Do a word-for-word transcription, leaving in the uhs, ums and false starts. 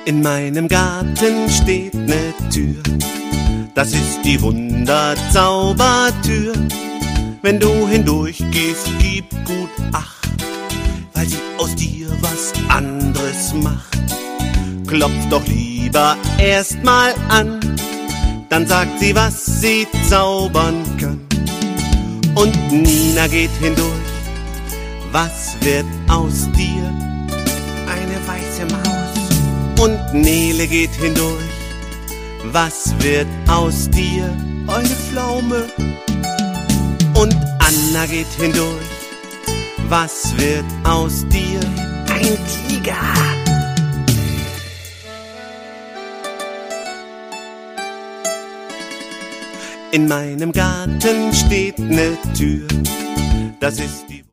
In meinem Garten steht ne Tür, das ist die Wunderzaubertür. Wenn du hindurchgehst, gib gut Acht, weil sie aus dir was anderes macht. Klopf doch lieber erstmal an, dann sagt sie, was sie zaubern kann. Und Nina geht hindurch, was wird aus dir? Eine weiße Maus. Und Nele geht hindurch, was wird aus dir? Eine Pflaume. Und Anna geht hindurch, was wird aus dir? Ein Tiger. In meinem Garten steht ne Tür, das ist die